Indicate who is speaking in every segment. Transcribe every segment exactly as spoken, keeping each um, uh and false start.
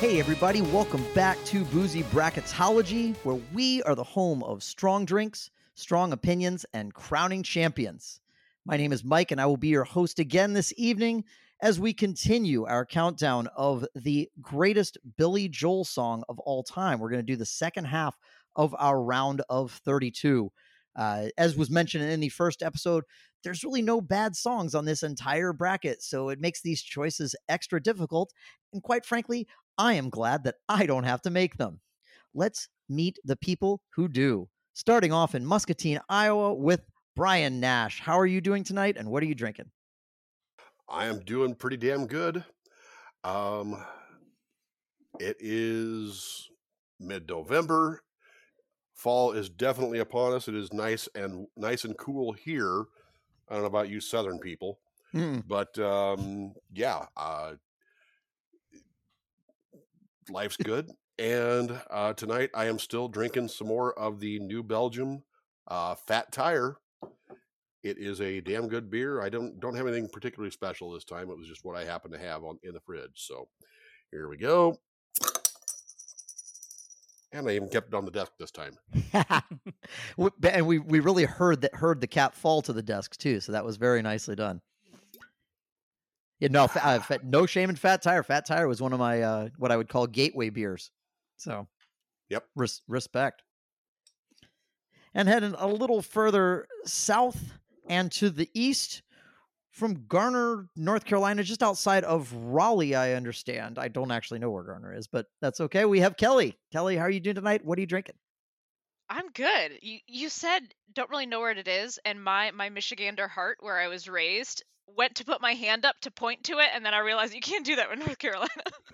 Speaker 1: Hey everybody, welcome back to Boozy Bracketology, where we are the home of strong drinks, strong opinions, and crowning champions. My name is Mike, and I will be your host again this evening as we continue our countdown of the greatest Billy Joel song of all time. We're going to do the second half of our round of thirty-two. Uh, as was mentioned in the first episode, there's really no bad songs on this entire bracket, so it makes these choices extra difficult. And quite frankly, I am glad that I don't have to make them. Let's meet the people who do. Starting off in Muscatine, Iowa with Brian Nash. How are you doing tonight, and what are you drinking?
Speaker 2: I am doing pretty damn good. Um, it is mid-November. Fall is definitely upon us. It is nice and nice and cool here. I don't know about you Southern people,
Speaker 1: Mm.
Speaker 2: but um, yeah, uh, life's good. And uh, tonight I am still drinking some more of the New Belgium uh, Fat Tire. It is a damn good beer. I don't don't have anything particularly special this time. It was just what I happen to have on in the fridge. So here we go. And I even kept it on the desk this time.
Speaker 1: And we we really heard that heard the cap fall to the desk too, so that was very nicely done. Yeah, no, uh, no shame in Fat Tire. Fat Tire was one of my uh, what I would call gateway beers. So,
Speaker 2: yep,
Speaker 1: res- respect. And heading a little further south and to the east from Garner, North Carolina, just outside of Raleigh, I understand. I don't actually know where Garner is, but that's okay. We have Kelly. Kelly, how are you doing tonight? What are you drinking?
Speaker 3: I'm good. You you said don't really know where it is, and my my Michigander heart, where I was raised, went to put my hand up to point to it, and then I realized you can't do that in North Carolina.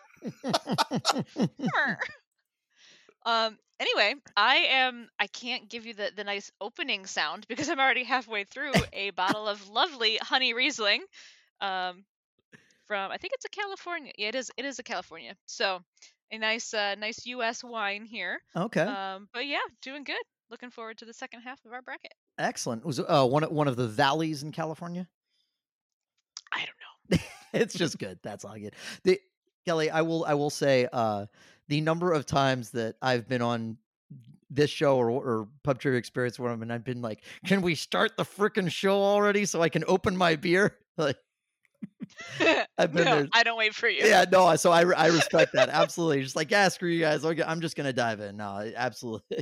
Speaker 3: um. Anyway, I am. I can't give you the the nice opening sound because I'm already halfway through a bottle of lovely honey Riesling, um, from I think it's a California. Yeah, it is. It is a California. So, a nice uh, nice U S wine here.
Speaker 1: Okay.
Speaker 3: Um. But yeah, doing good. Looking forward to the second half of our bracket.
Speaker 1: Excellent. Was uh, one one of the valleys in California?
Speaker 3: I don't know.
Speaker 1: It's just good. That's all good. The Kelly, I will I will say uh, the number of times that I've been on this show or, or Pub Trivia Experience where I'm and I've been like, can we start the freaking show already so I can open my beer? Like,
Speaker 3: I've been no, there. I don't wait for you.
Speaker 1: Yeah, no. So I I respect that absolutely. Just like, yeah, screw you guys. I'm just gonna dive in. No, absolutely.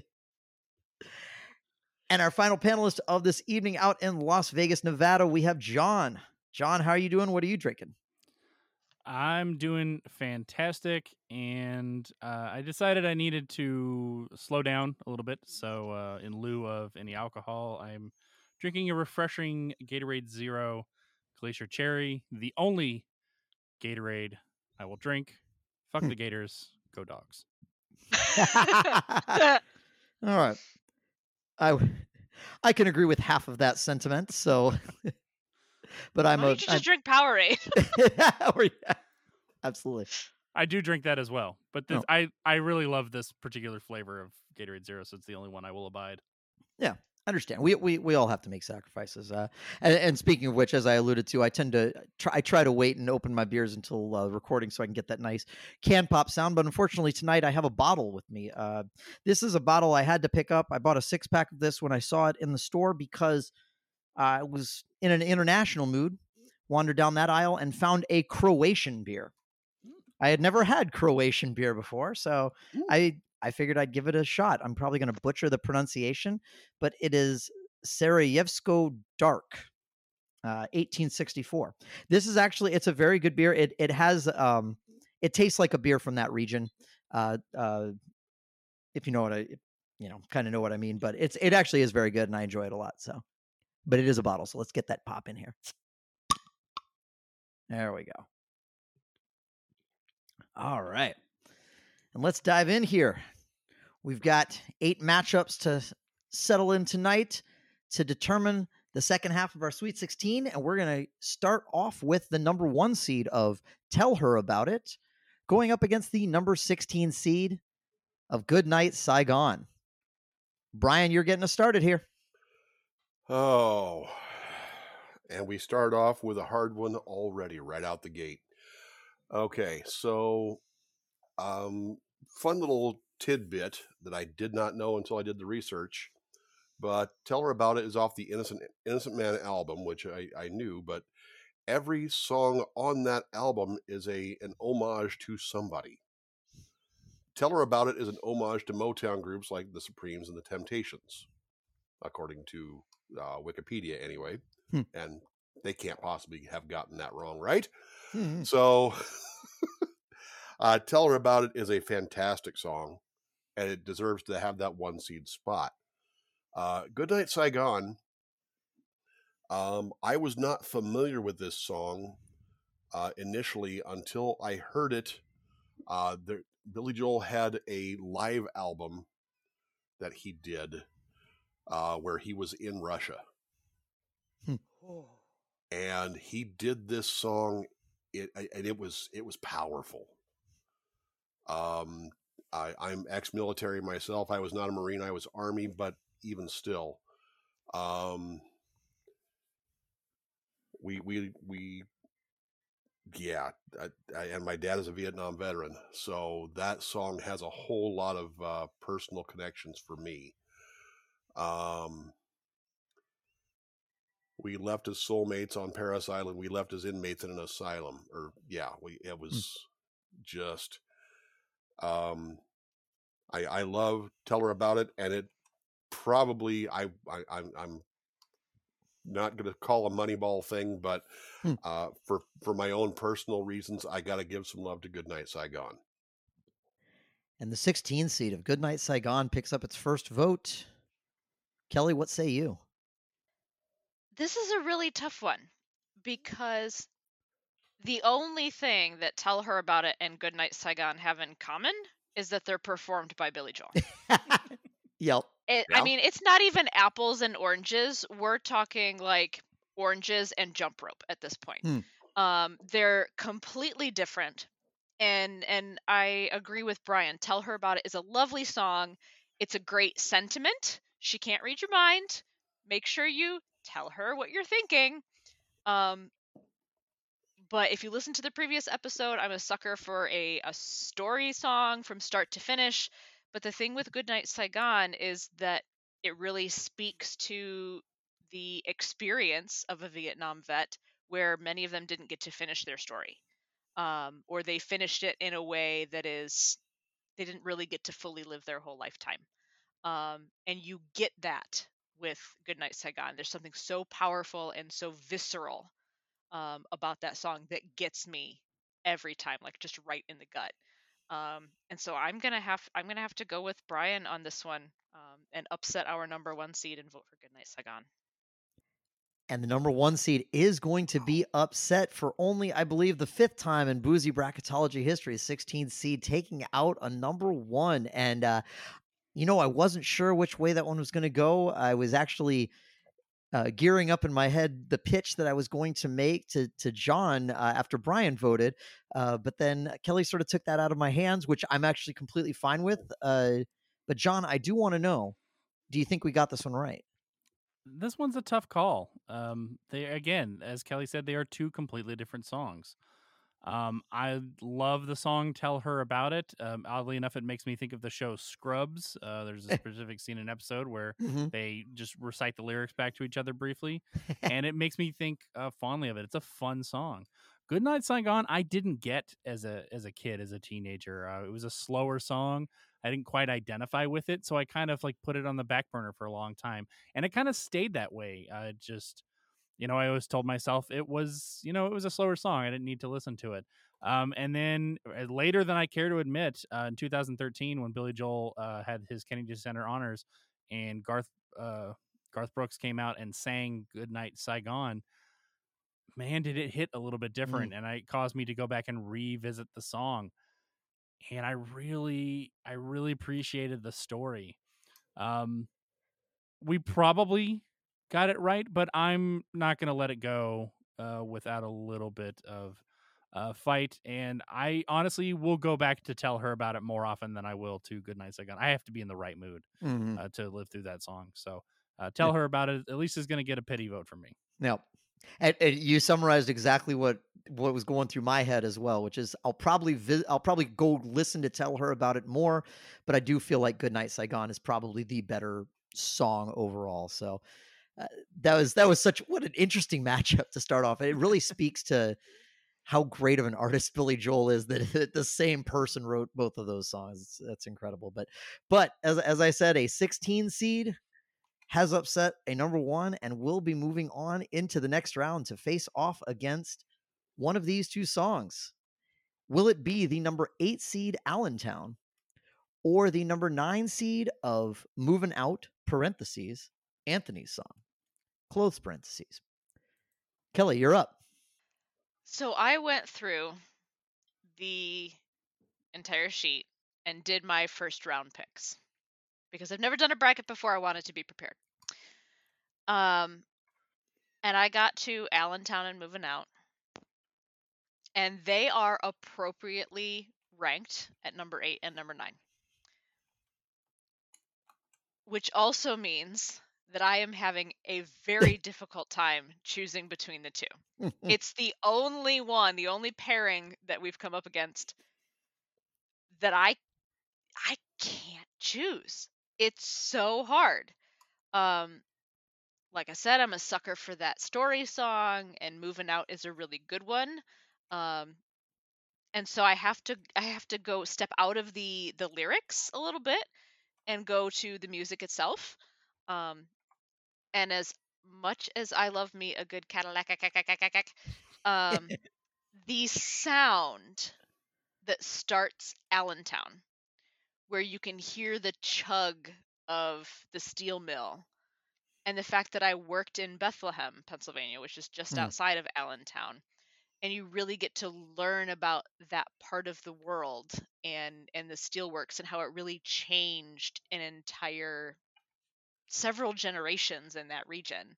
Speaker 1: And our final panelist of this evening out in Las Vegas, Nevada, we have John. John, how are you doing? What are you drinking?
Speaker 4: I'm doing fantastic, and uh, I decided I needed to slow down a little bit. So uh, in lieu of any alcohol, I'm drinking a refreshing Gatorade Zero Glacier Cherry, the only Gatorade I will drink. Fuck the Gators, go Dogs.
Speaker 1: All right. I I can agree with half of that sentiment. So, but I'm
Speaker 3: Why
Speaker 1: a
Speaker 3: don't you just
Speaker 1: I'm,
Speaker 3: drink Powerade?
Speaker 1: Absolutely.
Speaker 4: I do drink that as well, but this, oh. I I really love this particular flavor of Gatorade Zero, so it's the only one I will abide.
Speaker 1: Yeah, understand. We we we all have to make sacrifices. Uh, and, and speaking of which, as I alluded to, I tend to try. I try to wait and open my beers until uh, recording so I can get that nice can pop sound. But unfortunately, tonight I have a bottle with me. Uh, this is a bottle I had to pick up. I bought a six pack of this when I saw it in the store because I was in an international mood. Wandered down that aisle and found a Croatian beer. I had never had Croatian beer before, so Ooh. I. I figured I'd give it a shot. I'm probably going to butcher the pronunciation, but it is Sarajevsko Dark, uh, eighteen sixty-four. This is actually, it's a very good beer. It it has, um, it tastes like a beer from that region. Uh, uh, if you know what I, you know, kind of know what I mean, but it's, it actually is very good and I enjoy it a lot. So, but it is a bottle. So let's get that pop in here. There we go. All right. And let's dive in here. We've got eight matchups to settle in tonight to determine the second half of our Sweet sixteen. And we're going to start off with the number one seed of Tell Her About It, going up against the number sixteen seed of Good Night Saigon. Brian, you're getting us started here.
Speaker 2: Oh, and we start off with a hard one already right out the gate. Okay, so Um, fun little tidbit that I did not know until I did the research. But Tell Her About It is off the Innocent Innocent Man album, which I, I knew, but every song on that album is a an homage to somebody. Tell Her About It is an homage to Motown groups like the Supremes and the Temptations, according to uh, Wikipedia anyway.
Speaker 1: Hmm.
Speaker 2: And they can't possibly have gotten that wrong, right?
Speaker 1: Hmm.
Speaker 2: So uh, Tell Her About It is a fantastic song, and it deserves to have that one seed spot. Uh, Goodnight Saigon. Um, I was not familiar with this song uh, initially until I heard it. Uh, there, Billy Joel had a live album that he did uh, where he was in Russia.
Speaker 1: Hmm.
Speaker 2: And he did this song, it, and it was it was powerful. Um, I, I'm ex-military myself. I was not a Marine. I was Army, but even still, um, we we we yeah. I, I, and my dad is a Vietnam veteran, so that song has a whole lot of uh, personal connections for me. Um, we left as soulmates on Paris Island. We left as inmates in an asylum. Or yeah, we it was mm. just. Um, I I love Tell Her About It, and it probably I, I I'm I'm not going to call a Moneyball thing, but
Speaker 1: Hmm.
Speaker 2: uh, for for my own personal reasons, I got to give some love to Goodnight Saigon.
Speaker 1: And the sixteen seed of Goodnight Saigon picks up its first vote. Kelly, what say you?
Speaker 3: This is a really tough one because the only thing that Tell Her About It and Goodnight Saigon have in common is that they're performed by Billy Joel.
Speaker 1: Yep.
Speaker 3: It,
Speaker 2: Yeah.
Speaker 3: I mean, it's not even apples and oranges. We're talking like oranges and Jump Rope at this point.
Speaker 1: Hmm.
Speaker 3: Um, they're completely different. And and I agree with Brian. Tell Her About It is a lovely song. It's a great sentiment. She can't read your mind. Make sure you tell her what you're thinking. Um, but if you listen to the previous episode, I'm a sucker for a, a story song from start to finish. But the thing with Goodnight Saigon is that it really speaks to the experience of a Vietnam vet where many of them didn't get to finish their story. Um, or they finished it in a way that is, they didn't really get to fully live their whole lifetime. Um, and you get that with Goodnight Saigon. There's something so powerful and so visceral um, about that song that gets me every time, like just right in the gut. Um, and so I'm gonna have I'm gonna have to go with Brian on this one um, and upset our number one seed and vote for Goodnight Saigon.
Speaker 1: And the number one seed is going to be upset for only, I believe, the fifth time in Boozy Bracketology history. sixteenth seed taking out a number one. And, uh, you know, I wasn't sure which way that one was going to go. I was actually uh, gearing up in my head the pitch that I was going to make to, to John uh, after Brian voted. Uh, but then Kelly sort of took that out of my hands, which I'm actually completely fine with. Uh, but, John, I do want to know, do you think we got this one right?
Speaker 4: This one's a tough call. Um, they again, as Kelly said, they are two completely different songs. Um, I love the song "Tell Her About It." Um, oddly enough, it makes me think of the show Scrubs. Uh, there's a specific scene in an episode where
Speaker 1: mm-hmm.
Speaker 4: they just recite the lyrics back to each other briefly, and it makes me think uh, fondly of it. It's a fun song. "Goodnight Saigon" I didn't get as a as a kid, as a teenager. Uh, it was a slower song. I didn't quite identify with it, so I kind of like put it on the back burner for a long time, and it kind of stayed that way. Uh, just, you know, I always told myself it was, you know, it was a slower song. I didn't need to listen to it. Um, and then uh, later than I care to admit, uh, in two thousand thirteen, when Billy Joel uh, had his Kennedy Center honors, and Garth uh, Garth Brooks came out and sang "Goodnight Saigon," man, did it hit a little bit different, mm. and it caused me to go back and revisit the song. And I really, I really appreciated the story. Um, we probably got it right, but I'm not going to let it go uh, without a little bit of uh, fight. And I honestly will go back to Tell Her About It more often than I will to Goodnight Saigon. I have to be in the right mood
Speaker 1: mm-hmm.
Speaker 4: uh, to live through that song. So uh, Tell yeah. Her About It at least is going to get a pity vote from me.
Speaker 1: Now, And, and you summarized exactly what what was going through my head as well, which is I'll probably vi- I'll probably go listen to tell her about it more, but I do feel like Goodnight Saigon is probably the better song overall. So uh, that was that was such what an interesting matchup to start off. It really speaks to how great of an artist Billy Joel is that the same person wrote both of those songs. It's, that's incredible. But but as as I said, a sixteen seed has upset a number one and will be moving on into the next round to face off against one of these two songs. Will it be the number eight seed Allentown or the number nine seed of Moving Out, parentheses, Anthony's song, close parentheses? Kelly, you're up.
Speaker 3: So I went through the entire sheet and did my first round picks because I've never done a bracket before. I wanted to be prepared. Um, and I got to Allentown and Moving Out, and they are appropriately ranked at number eight and number nine, which also means that I am having a very difficult time choosing between the two. It's the only one, the only pairing that we've come up against that I I can't choose. It's so hard. Um like I said, I'm a sucker for that story song, and Moving Out is a really good one. Um and so I have to I have to go step out of the the lyrics a little bit and go to the music itself. Um and as much as I love me a good Cadillac, um the sound that starts Allentown, where you can hear the chug of the steel mill, and the fact that I worked in Bethlehem, Pennsylvania, which is just
Speaker 1: Hmm.
Speaker 3: outside of Allentown, and you really get to learn about that part of the world and and the steelworks and how it really changed an entire several generations in that region.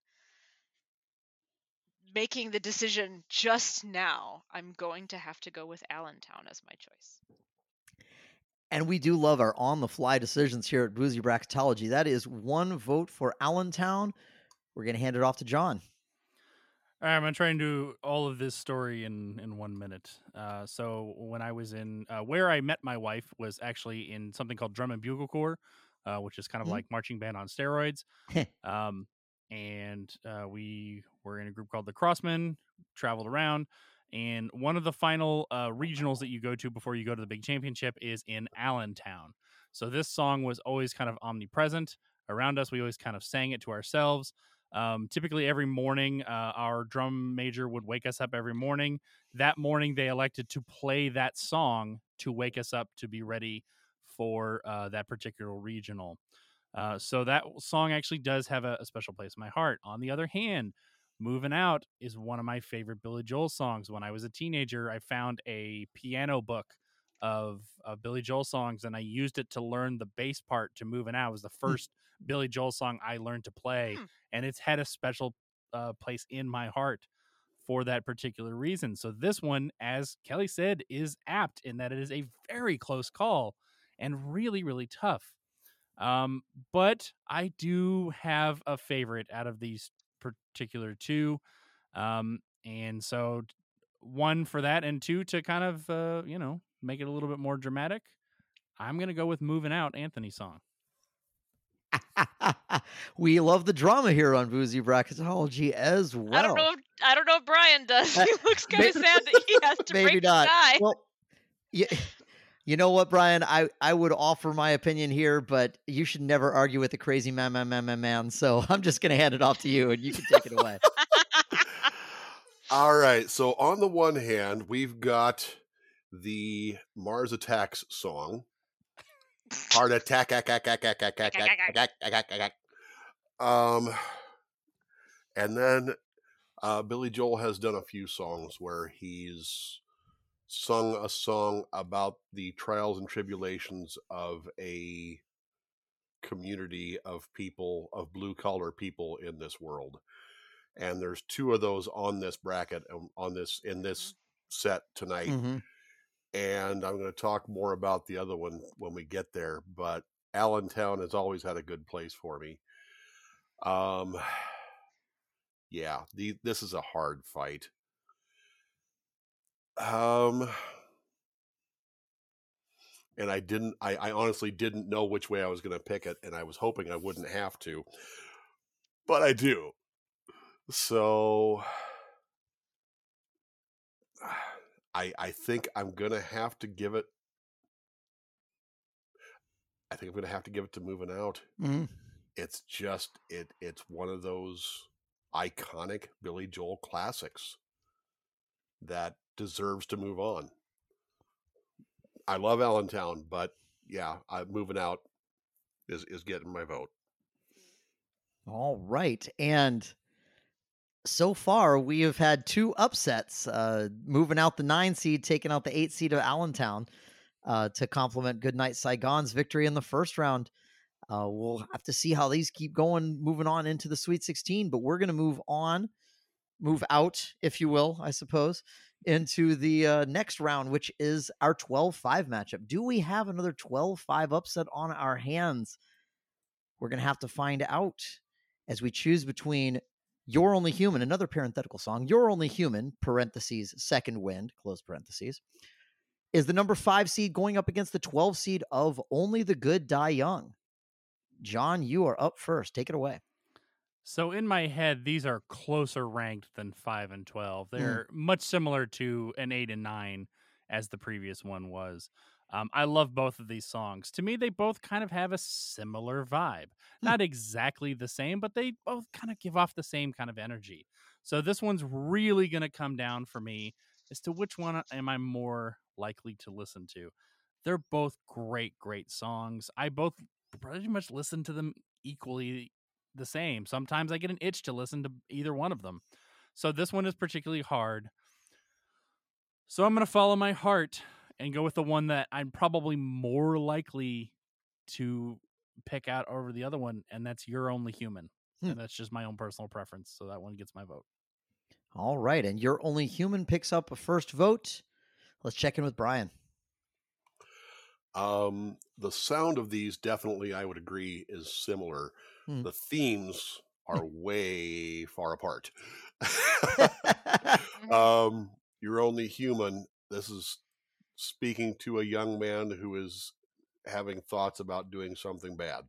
Speaker 3: Making the decision just now, I'm going to have to go with Allentown as my choice.
Speaker 1: And we do love our on-the-fly decisions here at Boozy Bracketology. That is one vote for Allentown. We're going to hand it off to John.
Speaker 4: All right, I'm gonna try and do all of this story in in one minute. Uh, so when I was in uh, where I met my wife was actually in something called Drum and Bugle Corps, uh, which is kind of
Speaker 1: Mhm.
Speaker 4: like marching band on steroids. um, and uh, we were in a group called the Crossmen. Traveled around, and one of the final uh, regionals that you go to before you go to the big championship is in Allentown. So this song was always kind of omnipresent around us. We always kind of sang it to ourselves. Um, typically every morning, uh, our drum major would wake us up every morning. That morning, they elected to play that song to wake us up to be ready for uh, that particular regional. Uh, so that song actually does have a, a special place in my heart. On the other hand, Moving Out is one of my favorite Billy Joel songs. When I was a teenager, I found a piano book of, of Billy Joel songs, and I used it to learn the bass part to Moving Out. It was the first Billy Joel song I learned to play,
Speaker 3: Hmm.
Speaker 4: and it's had a special uh, place in my heart for that particular reason. So this one, as Kelly said, is apt in that it is a very close call and really, really tough. Um, but I do have a favorite out of these particular two. Um, and so one for that, and two to kind of, uh, you know, make it a little bit more dramatic. I'm going to go with Moving Out, Anthony's song.
Speaker 1: We love the drama here on Boozy Bracketology as well.
Speaker 3: I don't know if I don't know if Brian does.
Speaker 1: Uh,
Speaker 3: He looks kind of sad that he has to
Speaker 1: Maybe
Speaker 3: break
Speaker 1: not.
Speaker 3: the tie.
Speaker 1: Well, yeah. You know what, Brian? I, I would offer my opinion here, but you should never argue with a crazy man, man, man, man, man. So I'm just going to hand it off to you, and you can take it away.
Speaker 2: All right. So on the one hand, we've got the Mars Attacks song. Heart attack, ack, ack, ack, ack, ack, ack, ack, ack, ack, ack, ack, ack. Um, and then uh, Billy Joel has done a few songs where he's sung a song about the trials and tribulations of a community of people, of blue collar people in this world. And there's two of those on this bracket, um, on this in this set tonight.
Speaker 1: Mm-hmm.
Speaker 2: And I'm going to talk more about the other one when we get there. But Allentown has always had a good place for me. Um, yeah, the, this is a hard fight. Um, and I didn't, I, I honestly didn't know which way I was going to pick it, and I was hoping I wouldn't have to, but I do. So I, I think I'm going to have to give it, I think I'm going to have to give it to Moving Out.
Speaker 1: Mhm.
Speaker 2: It's just, it, it's one of those iconic Billy Joel classics that deserves to move on. I love Allentown, but yeah, I, Moving Out is, is getting my vote.
Speaker 1: All right. And so far, we have had two upsets, uh, moving out the nine seed, taking out the eight seed of Allentown uh, to complement Goodnight Saigon's victory in the first round. Uh, we'll have to see how these keep going, moving on into the Sweet sixteen, but we're going to move on, move out, if you will, I suppose, into the uh, next round, which is our twelve five matchup. Do we have another twelve five upset on our hands? We're going to have to find out as we choose between You're Only Human, another parenthetical song, You're Only Human, parentheses, Second Wind, close parentheses, is the number five seed going up against the twelve seed of Only the Good Die Young. John, you are up first. Take it away.
Speaker 4: So in my head, these are closer ranked than five and twelve. They're mm. much similar to an eight and nine as the previous one was. Um, I love both of these songs. To me, they both kind of have a similar vibe. Hmm. Not exactly the same, but they both kind of give off the same kind of energy. So this one's really going to come down for me as to which one am I more likely to listen to. They're both great, great songs. I both pretty much listen to them equally the same. Sometimes I get an itch to listen to either one of them. So this one is particularly hard. So I'm going to follow my heart and go with the one that I'm probably more likely to pick out over the other one, and that's You're Only Human. Hmm. And that's just my own personal preference, so that one gets my vote.
Speaker 1: All right, and You're Only Human picks up a first vote. Let's check in with Brian.
Speaker 2: Um, the sound of these definitely, I would agree, is similar. Hmm. The themes are way far apart. um, You're Only Human. This is speaking to a young man who is having thoughts about doing something bad.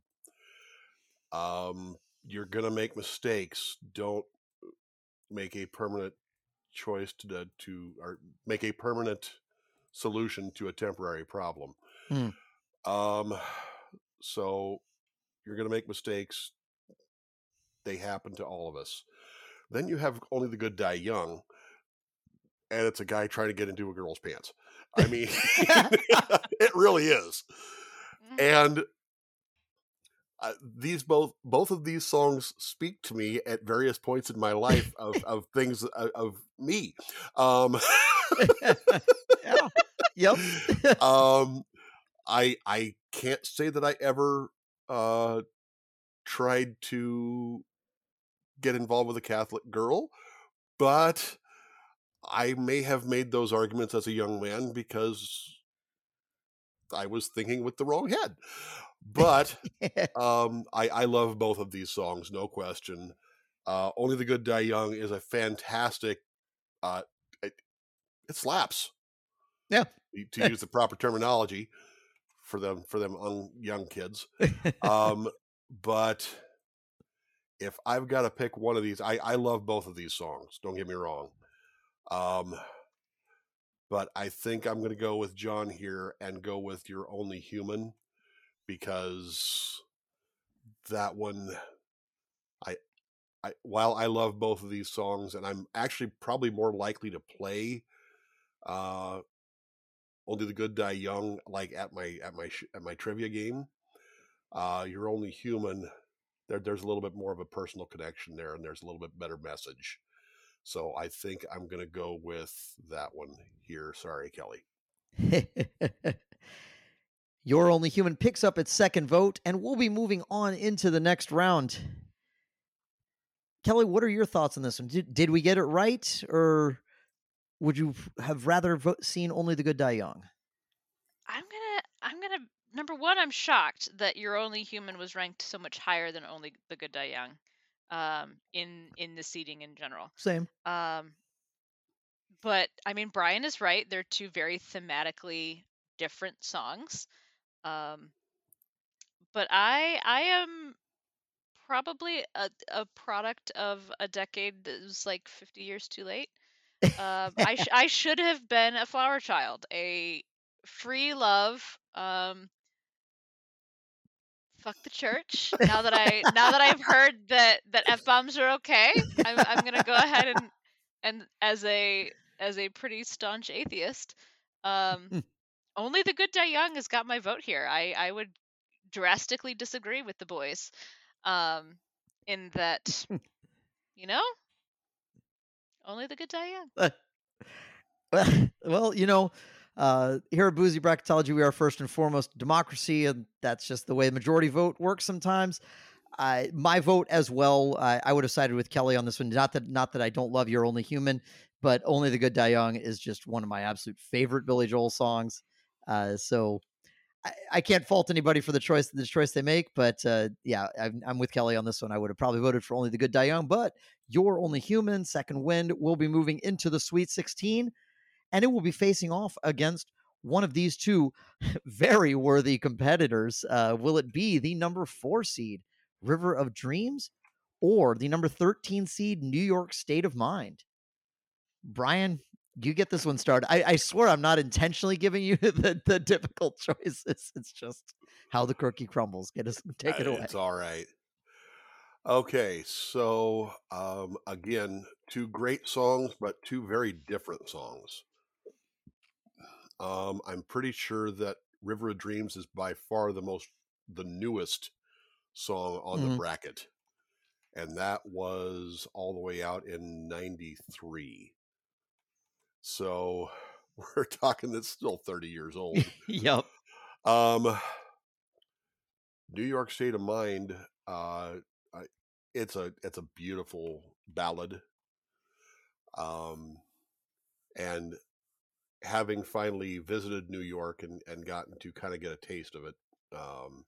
Speaker 2: Um, you're going to make mistakes. Don't make a permanent choice to, to, or make a permanent solution to a temporary problem. Hmm. Um, so you're going to make mistakes. They happen to all of us. Then you have Only the Good Die Young, and it's a guy trying to get into a girl's pants. I mean, it really is. And uh, these both, both of these songs speak to me at various points in my life of, of things of, of me. Um,
Speaker 1: yeah. Yep.
Speaker 2: um, I, I can't say that I ever, uh, tried to get involved with a Catholic girl, but I may have made those arguments as a young man because I was thinking with the wrong head. But um, I, I love both of these songs, no question. Uh, Only the Good Die Young is a fantastic, uh, it, it slaps.
Speaker 1: Yeah.
Speaker 2: To use the proper terminology for them, for them un, young kids. Um, but if I've got to pick one of these, I, I love both of these songs. Don't get me wrong. Um, but I think I'm going to go with John here and go with You're Only Human, because that one, I, I, while I love both of these songs, and I'm actually probably more likely to play, uh, Only the Good Die Young, like at my, at my, at my trivia game, uh, You're Only Human. There, there's a little bit more of a personal connection there, and there's a little bit better message. So I think I'm going to go with that one here. Sorry, Kelly.
Speaker 1: You're Only Human picks up its second vote, and we'll be moving on into the next round. Kelly, what are your thoughts on this one? Did, did we get it right, or would you have rather vo- seen Only the Good Die Young?
Speaker 3: I'm gonna, I'm gonna. Number one, I'm shocked that You're Only Human was ranked so much higher than Only the Good Die Young. um, in in the seating in general.
Speaker 1: Same.
Speaker 3: Um, but I mean, Brian is right. They're two very thematically different songs. Um, but I I am probably a, a product of a decade that was like fifty years too late. Um, I sh- I should have been a flower child, a free love. Um, fuck the church. Now that I now that I've heard that that f bombs are okay, I'm I'm gonna go ahead and and as a as a pretty staunch atheist, um, only the good die young has got my vote here. I I would drastically disagree with the boys, um, in that you know only the good die young.
Speaker 1: Uh, well, you know, uh, here at Boozy Bracketology, we are first and foremost democracy, and that's just the way the majority vote works sometimes. I my vote as well. I, I would have sided with Kelly on this one. Not that not that I don't love You're Only Human, but Only the Good Die Young is just one of my absolute favorite Billy Joel songs. Uh, so I, I can't fault anybody for the choice the choice they make. But uh, yeah, I'm, I'm with Kelly on this one. I would have probably voted for Only the Good Die Young, but You're Only Human, Second Wind, will be moving into the Sweet sixteen, and it will be facing off against one of these two very worthy competitors. Uh, will it be the number four seed, River of Dreams, or the number thirteen seed, New York State of Mind? Brian, you get this one started. I, I swear I'm not intentionally giving you the, the difficult choices. It's just how the cookie crumbles. Get us, take it
Speaker 2: Uh,
Speaker 1: away.
Speaker 2: It's all right. Okay, so um, again, two great songs, but two very different songs. Um, I'm pretty sure that River of Dreams is by far the most, the newest song on the
Speaker 1: Mhm.
Speaker 2: bracket. And that was all the way out in ninety-three. So we're talking that's still thirty years old.
Speaker 1: Yep.
Speaker 2: Um, New York State of Mind, uh, I, it's a it's a beautiful ballad. Um, and having finally visited New York and, and gotten to kind of get a taste of it, um,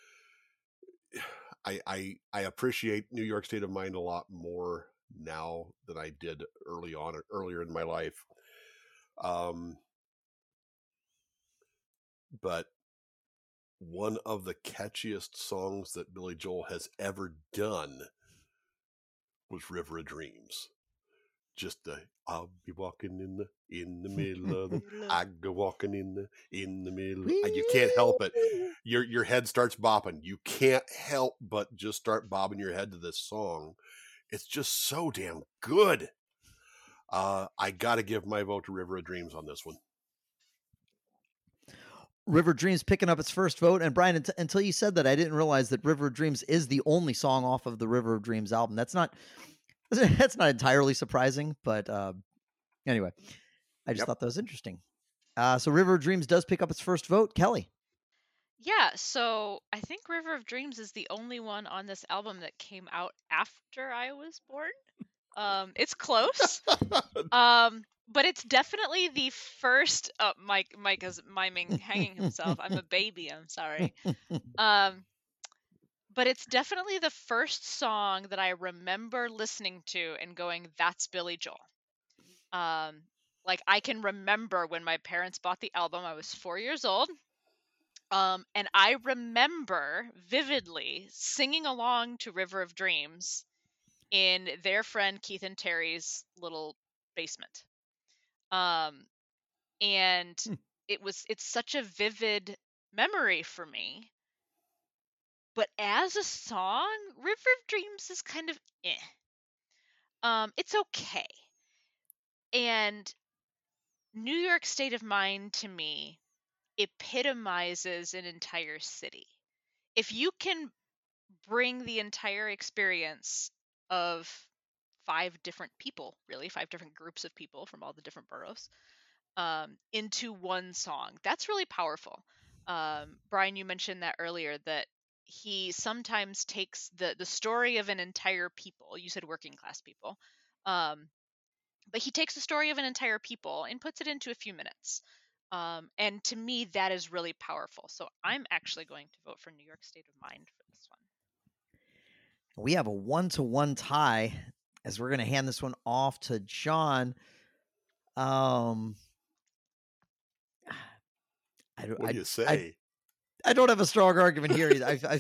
Speaker 2: I, I I appreciate New York State of Mind a lot more now than I did early on earlier in my life. Um, but one of the catchiest songs that Billy Joel has ever done was River of Dreams. Just the I'll be walking in the in the middle of the I go walking in the in the middle. You can't help it. Your your head starts bopping. You can't help but just start bobbing your head to this song. It's just so damn good. Uh, I got to give my vote to River of Dreams on this one.
Speaker 1: River Dreams picking up its first vote. And Brian, unt- until you said that, I didn't realize that River of Dreams is the only song off of the River of Dreams album. That's not that's not entirely surprising, but uh, anyway, I just
Speaker 2: Yep.
Speaker 1: thought that was interesting. Uh, so River of Dreams does pick up its first vote. Kelly.
Speaker 3: Yeah, so I think River of Dreams is the only one on this album that came out after I was born. Um, it's close. um, but it's definitely the first. Oh, Mike, Mike is miming, hanging himself. I'm a baby. I'm sorry. Um, but it's definitely the first song that I remember listening to and going, "That's Billy Joel." Um, like I can remember when my parents bought the album. I was four years old. Um, and I remember vividly singing along to River of Dreams in their friend Keith and Terry's little basement. Um, and
Speaker 1: Hmm.
Speaker 3: it was it's such a vivid memory for me. But as a song, River of Dreams is kind of eh. Um, it's okay. And New York State of Mind to me epitomizes an entire city. If you can bring the entire experience of five different people, really five different groups of people from all the different boroughs, um, into one song, that's really powerful. Um, Brian, you mentioned that earlier, that he sometimes takes the the story of an entire people. You said working class people, um, but he takes the story of an entire people and puts it into a few minutes. Um, and to me, that is really powerful. So I'm actually going to vote for New York State of Mind for this one.
Speaker 1: We have a one-to-one tie as we're going to hand this one off to John. Um, I,
Speaker 2: What
Speaker 1: I,
Speaker 2: do you
Speaker 1: I,
Speaker 2: say?
Speaker 1: I don't have a strong argument here. I, I,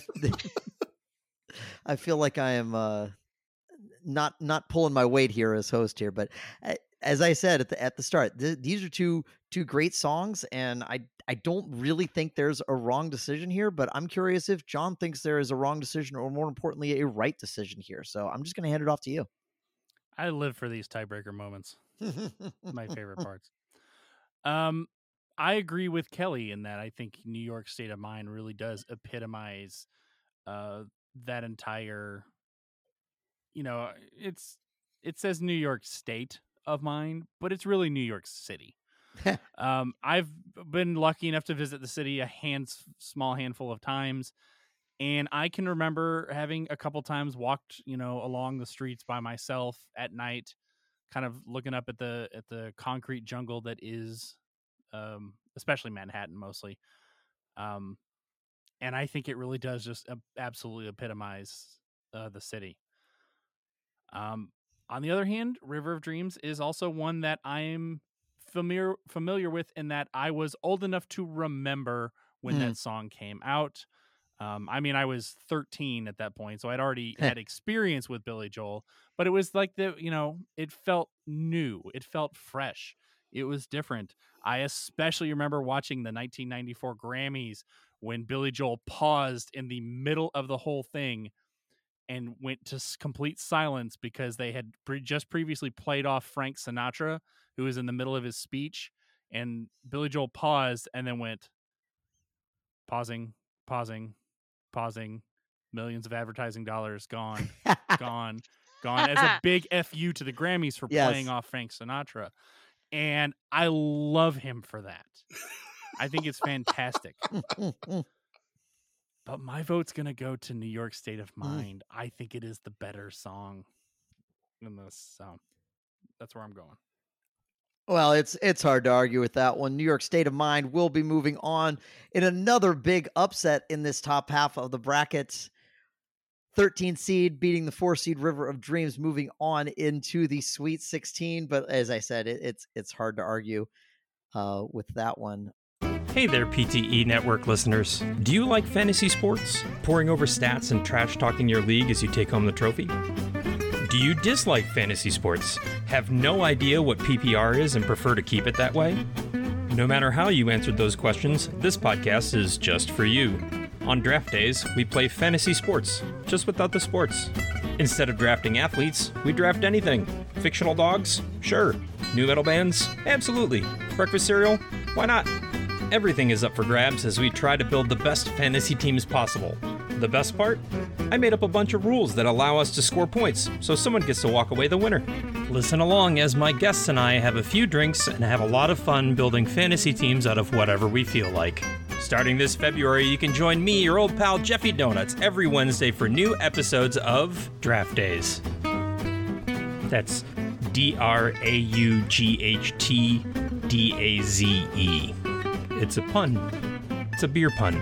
Speaker 1: I feel like I am uh, not not pulling my weight here as host here, but uh, as I said at the at the start, th- these are two two great songs, and I I don't really think there's a wrong decision here. But I'm curious if John thinks there is a wrong decision, or more importantly, a right decision here. So I'm just going to hand it off to you.
Speaker 4: I live for these tiebreaker moments. My favorite parts. Um, I agree with Kelly in that I think New York State of Mind really does epitomize uh, that entire, you know, it's it says New York State of Mind, but it's really New York City. um, I've been lucky enough to visit the city a hand small handful of times, and I can remember having a couple times walked, you know, along the streets by myself at night, kind of looking up at the at the concrete jungle that is, um, especially Manhattan mostly. Um, and I think it really does just uh, absolutely epitomize uh, the city. Um, on the other hand, River of Dreams is also one that I'm familiar familiar with in that I was old enough to remember when
Speaker 1: Mm.
Speaker 4: that song came out. Um, I mean, I was thirteen at that point, so I'd already had experience with Billy Joel, but it was like the, you know, it felt new. It felt fresh. It was different. I especially remember watching the nineteen ninety-four Grammys when Billy Joel paused in the middle of the whole thing and went to s- complete silence because they had pre- just previously played off Frank Sinatra, who was in the middle of his speech, and Billy Joel paused and then went pausing, pausing, pausing, millions of advertising dollars gone, gone, gone, as a big F you to the Grammys for
Speaker 1: Yes.
Speaker 4: playing off Frank Sinatra. And I love him for that. I think it's fantastic. But my vote's going to go to New York State of Mind. Mm. I think it is the better song in this. So that's where I'm going.
Speaker 1: Well, it's it's hard to argue with that one. New York State of Mind will be moving on in another big upset in this top half of the bracket. thirteen seed beating the four seed River of Dreams, moving on into the Sweet sixteen. But as I said, it, it's it's hard to argue uh, with that one.
Speaker 5: Hey there, P T E Network listeners. Do you like fantasy sports? Pouring over stats and trash talking your league as you take home the trophy? Do you dislike fantasy sports? Have no idea what P P R is and prefer to keep it that way? No matter how you answered those questions, this podcast is just for you. On draft days, we play fantasy sports, just without the sports. Instead of drafting athletes, we draft anything. Fictional dogs? Sure. New metal bands? Absolutely. Breakfast cereal? Why not? Everything is up for grabs as we try to build the best fantasy teams possible. The best part? I made up a bunch of rules that allow us to score points, so someone gets to walk away the winner. Listen along as my guests and I have a few drinks and have a lot of fun building fantasy teams out of whatever we feel like. Starting this February, you can join me, your old pal Jeffy Donuts, every Wednesday for new episodes of Draft Days. That's D R A U G H T D A Z E. It's a pun. It's a beer pun.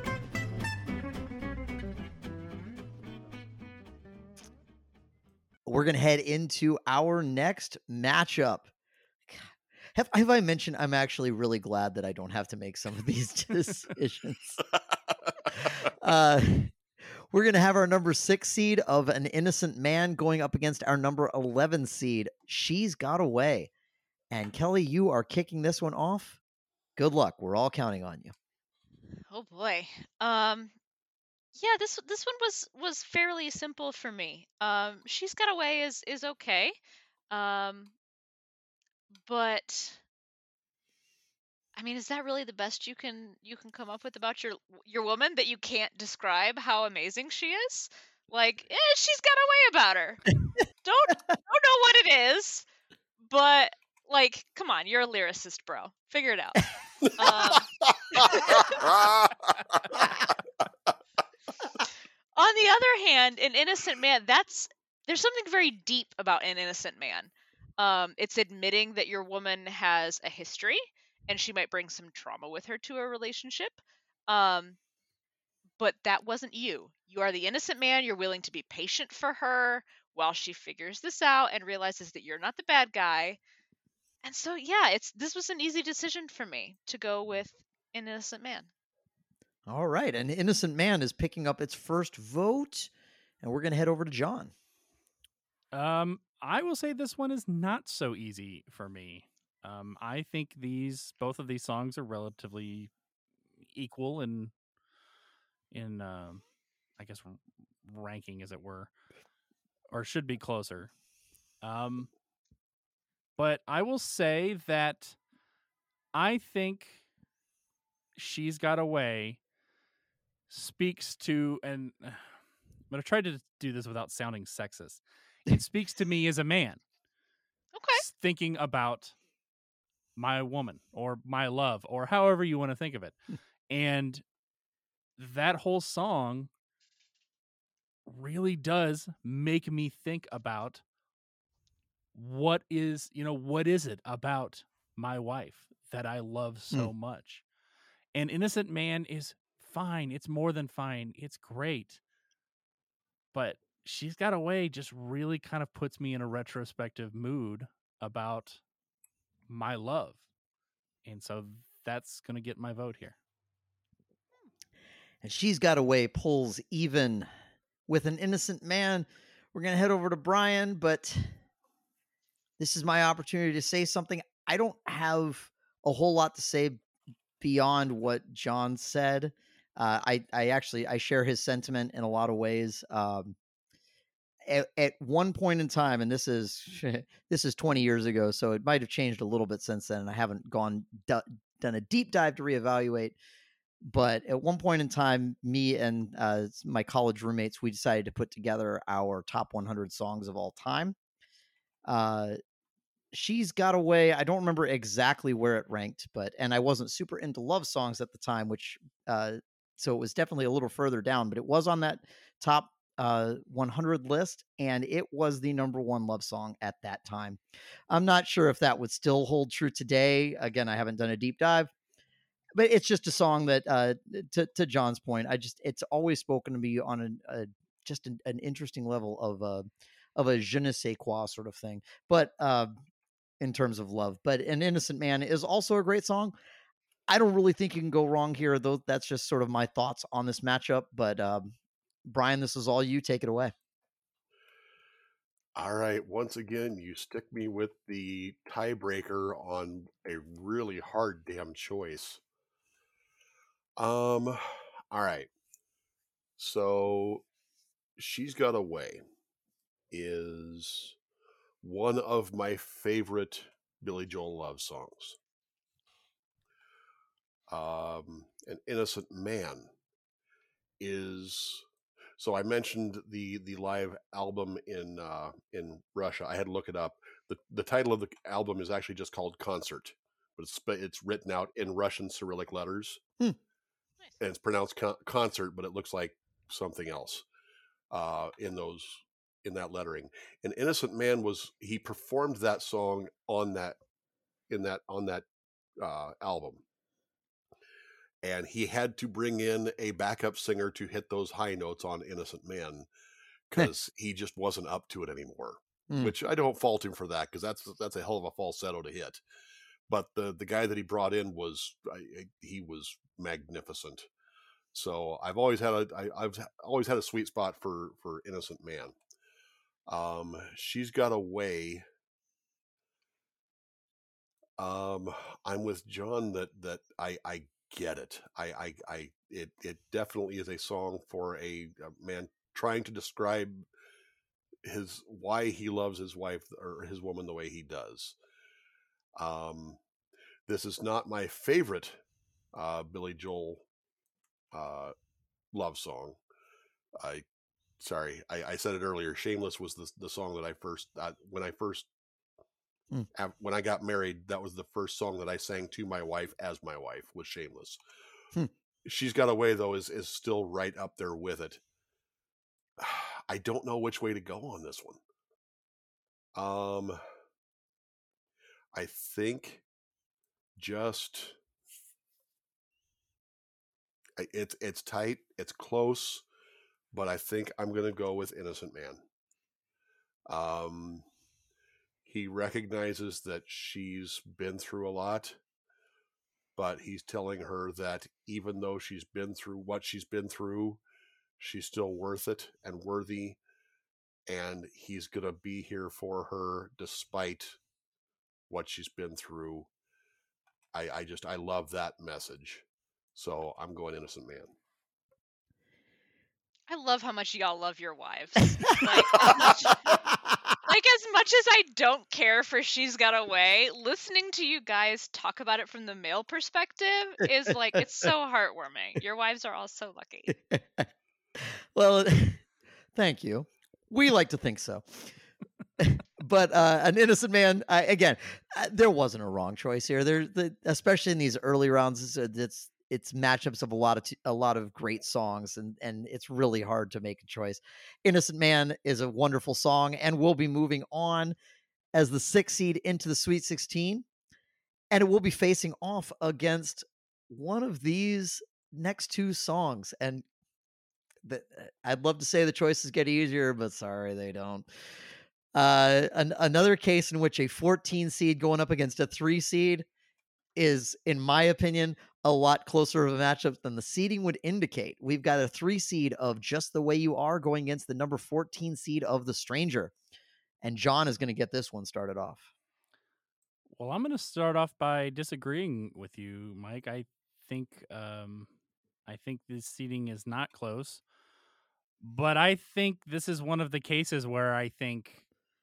Speaker 1: We're going to head into our next matchup. Have, have I mentioned I'm actually really glad that I don't have to make some of these decisions? uh, we're going to have our number six seed of An Innocent Man going up against our number eleven seed, She's Got Away. And Kelly, you are kicking this one off. Good luck. We're all counting on you.
Speaker 3: Oh boy. Um, yeah, this this one was was fairly simple for me. Um, She's Got Away is is okay. Um, but I mean, is that really the best you can you can come up with about your your woman, that you can't describe how amazing she is? Like, eh, she's got a way about her. don't don't know what it is, but like, come on, you're a lyricist, bro. Figure it out. Um, on the other hand, An Innocent Man, that's there's something very deep about An Innocent Man. Um, it's admitting that your woman has a history and she might bring some trauma with her to a relationship. Um, but that wasn't you. You are the innocent man. You're willing to be patient for her while she figures this out and realizes that you're not the bad guy. And so, yeah, it's this was an easy decision for me to go with An Innocent Man.
Speaker 1: All right. An Innocent Man is picking up its first vote, and we're going to head over to John.
Speaker 4: Um, I will say this one is not so easy for me. Um, I think these both of these songs are relatively equal in in um, I guess ranking, as it were, or should be closer. Um, but I will say that I think She's Got a Way speaks to, and I'm going to try to do this without sounding sexist. It speaks to me as a man.
Speaker 3: Okay.
Speaker 4: Thinking about my woman or my love or however you want to think of it. And that whole song really does make me think about what is, you know, what is it about my wife that I love so mm. much? And Innocent Man is fine. It's more than fine. It's great. But She's Got a Way just really kind of puts me in a retrospective mood about my love. And so that's going to get my vote here.
Speaker 1: And She's Got a Way pulls even with An Innocent Man. We're going to head over to Brian, but this is my opportunity to say something. I don't have a whole lot to say beyond what John said. Uh, I, I actually, I share his sentiment in a lot of ways. Um, at, at one point in time, and this is, this is twenty years ago, so it might've changed a little bit since then. And I haven't gone, d- done a deep dive to reevaluate, but at one point in time, me and uh, my college roommates, we decided to put together our top one hundred songs of all time. Uh, She's Got a Way. I don't remember exactly where it ranked, but, and I wasn't super into love songs at the time, which, uh, so it was definitely a little further down, but it was on that top uh, one hundred list, and it was the number one love song at that time. I'm not sure if that would still hold true today. Again, I haven't done a deep dive, but it's just a song that, uh, to, to John's point, I just, it's always spoken to me on a, a just an, an interesting level of, uh, of a je ne sais quoi sort of thing. But, uh, in terms of love, but An Innocent Man is also a great song. I don't really think you can go wrong here, though. That's just sort of my thoughts on this matchup. But um, Brian, this is all you. Take it away.
Speaker 2: All right. Once again, you stick me with the tiebreaker on a really hard damn choice. Um. All right. So She's Got a Way is one of my favorite Billy Joel love songs. Um, An Innocent Man is, so I mentioned the the live album in uh, in Russia. I had to look it up. the The title of the album is actually just called Concert, but it's it's written out in Russian Cyrillic letters,
Speaker 1: hmm.
Speaker 2: and it's pronounced con- concert, but it looks like something else uh, in those. in that lettering. An Innocent Man was, he performed that song on that, in that, on that uh, album. And he had to bring in a backup singer to hit those high notes on Innocent Man because he just wasn't up to it anymore, mm. which I don't fault him for that, because that's, that's a hell of a falsetto to hit. But the, the guy that he brought in was, I, he was magnificent. So I've always had a, I, I've always had a sweet spot for, for Innocent Man. Um, She's Got a Way. Um, I'm with John that, that I, I get it. I, I, I, it, it definitely is a song for a, a man trying to describe his, why he loves his wife or his woman the way he does. Um, this is not my favorite, uh, Billy Joel, uh, love song. I, Sorry, I, I said it earlier. Shameless was the the song that I first, uh, when I first, mm. when I got married, that was the first song that I sang to my wife as my wife, was Shameless. Hmm. She's Got a Way, though, is, is still right up there with it. I don't know which way to go on this one. Um, I think just, I- it's it's tight, it's close, but I think I'm going to go with Innocent Man. Um, he recognizes that she's been through a lot, but he's telling her that even though she's been through what she's been through, she's still worth it and worthy, and he's going to be here for her despite what she's been through. I, I just, I love that message. So I'm going Innocent Man.
Speaker 3: I love how much y'all love your wives. Like, as much, like as much as I don't care for She's Got Away, listening to you guys talk about it from the male perspective is like, it's so heartwarming. Your wives are all so lucky.
Speaker 1: Well, thank you. We like to think so. But uh, An Innocent Man, I, again, uh, there wasn't a wrong choice here. There, the, especially in these early rounds, it's, uh, it's it's matchups of a lot of t- a lot of great songs, and and it's really hard to make a choice. Innocent Man is a wonderful song, and we'll be moving on as the sixth seed into the Sweet sixteen, and it will be facing off against one of these next two songs. And the, I'd love to say the choices get easier, but sorry, they don't. Uh, an, another case in which a fourteen seed going up against a three seed is, in my opinion, a lot closer of a matchup than the seeding would indicate. We've got a three seed of Just the Way You Are going against the number fourteen seed of The Stranger. And John is going to get this one started off.
Speaker 4: Well, I'm going to start off by disagreeing with you, Mike. I think um, I think this seeding is not close, but I think this is one of the cases where I think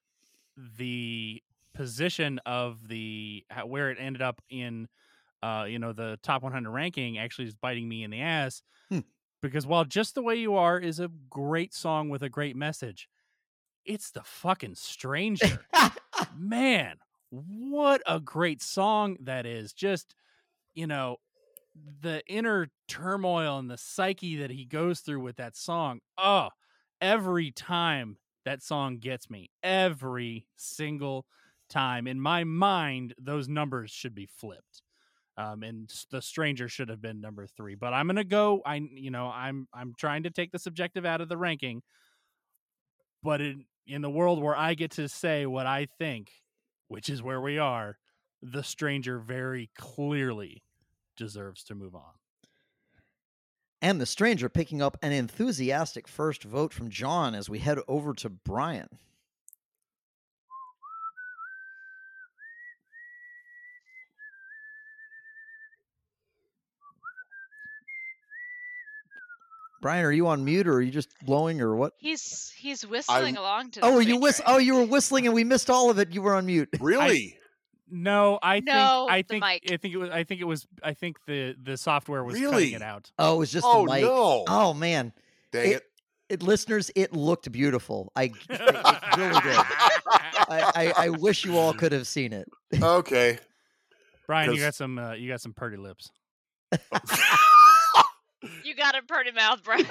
Speaker 4: the position of the where it ended up in, uh, you know, the top one hundred ranking actually is biting me in the ass.
Speaker 1: Hmm.
Speaker 4: Because while Just the Way You Are is a great song with a great message, it's the fucking Stranger. Man, what a great song that is. Just, you know, the inner turmoil and the psyche that he goes through with that song. Oh, every time that song gets me, every single time. In my mind, those numbers should be flipped. Um, and The Stranger should have been number three. But I'm gonna go. I, you know, I'm I'm trying to take the subjective out of the ranking. But in in the world where I get to say what I think, which is where we are, The Stranger very clearly deserves to move on.
Speaker 1: And The Stranger picking up an enthusiastic first vote from John as we head over to Brian. Brian, are you on mute or are you just blowing or what?
Speaker 3: He's he's whistling
Speaker 2: I'm-
Speaker 3: along to the
Speaker 1: Oh, you
Speaker 3: Stranger,
Speaker 1: whist-
Speaker 3: I
Speaker 1: Oh, you were
Speaker 3: think.
Speaker 1: whistling and we missed all of it. You were on mute.
Speaker 2: Really?
Speaker 4: No, I
Speaker 3: No,
Speaker 4: think I
Speaker 3: the
Speaker 4: think
Speaker 3: mic.
Speaker 4: I think it was I think it was I think the the software was
Speaker 2: Really?
Speaker 4: cutting it out.
Speaker 1: Oh, it was just
Speaker 2: Oh,
Speaker 1: the mic.
Speaker 2: no.
Speaker 1: Oh man,
Speaker 2: Dang it.
Speaker 1: it, listeners, it looked beautiful. I it, it really did. I, I, I wish you all could have seen it.
Speaker 2: Okay.
Speaker 4: Brian, you
Speaker 2: 'Cause-
Speaker 4: got some uh, you got some pretty lips.
Speaker 3: You got a pretty mouth, Brian.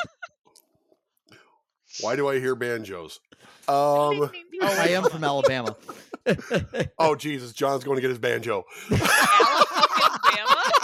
Speaker 2: Why do I hear banjos? Um.
Speaker 1: Oh, I am from Alabama.
Speaker 2: Oh, Jesus. John's going to get his banjo.
Speaker 3: Alabama?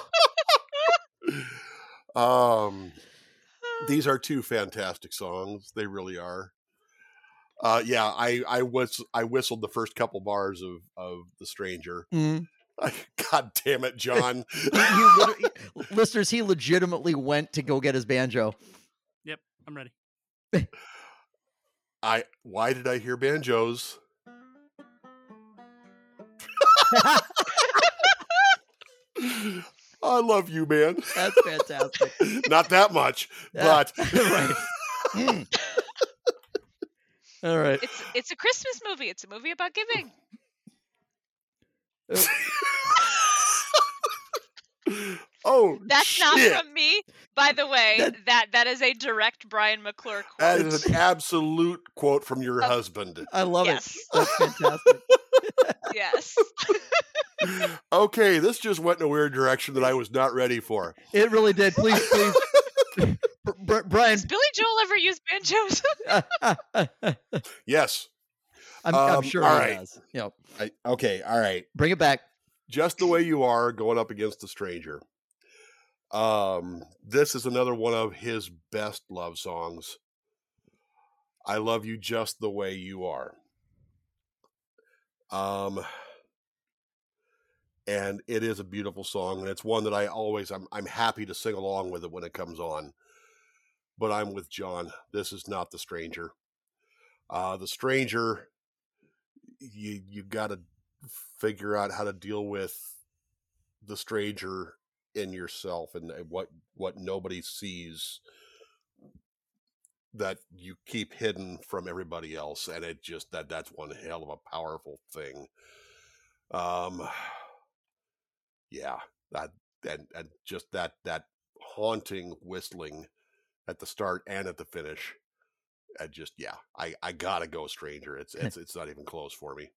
Speaker 2: Um, these are two fantastic songs. They really are. Uh, yeah, I I was I whistled the first couple bars of of The Stranger.
Speaker 1: Mm.
Speaker 2: God damn it, John!
Speaker 1: He- he literally- listeners, he legitimately went to go get his banjo.
Speaker 4: Yep, I'm ready.
Speaker 2: I why did I hear banjos? I love you, man.
Speaker 1: That's fantastic.
Speaker 2: Not that much,
Speaker 1: Yeah,
Speaker 2: but
Speaker 1: right. Mm. All right.
Speaker 3: It's it's a Christmas movie. It's a movie about giving.
Speaker 2: oh,
Speaker 3: That's not
Speaker 2: shit.
Speaker 3: from me, by the way.
Speaker 1: That-
Speaker 3: That that is a direct Brian McClure quote.
Speaker 2: That is an absolute quote from your
Speaker 3: Uh,
Speaker 2: husband.
Speaker 1: I love
Speaker 3: yes.
Speaker 1: it. That's fantastic.
Speaker 3: Yes.
Speaker 2: Okay, this just went in a weird direction that I was not ready for.
Speaker 1: It really did. Please, please. Br- Br- Brian,
Speaker 3: Does Billy Joel ever use banjos?
Speaker 1: I'm,
Speaker 2: Yes.
Speaker 1: I'm
Speaker 2: Um,
Speaker 1: sure
Speaker 2: all
Speaker 1: he
Speaker 2: right.
Speaker 1: has. You know,
Speaker 2: I, okay, all right.
Speaker 1: bring it back.
Speaker 2: Just the Way You Are going up against The Stranger. Um, this is another one of his best love songs. I love you just the way you are. Um, and it is a beautiful song, and it's one that I always I'm I'm happy to sing along with it when it comes on. But I'm with John. This is not The Stranger. Uh, The Stranger, you you got to figure out how to deal with the stranger in yourself and what what nobody sees that you keep hidden from everybody else, and it just that that's one hell of a powerful thing. Um, yeah, that and and just that that haunting whistling at the start and at the finish. I just yeah, I I gotta go Stranger. It's it's it's not even close for me.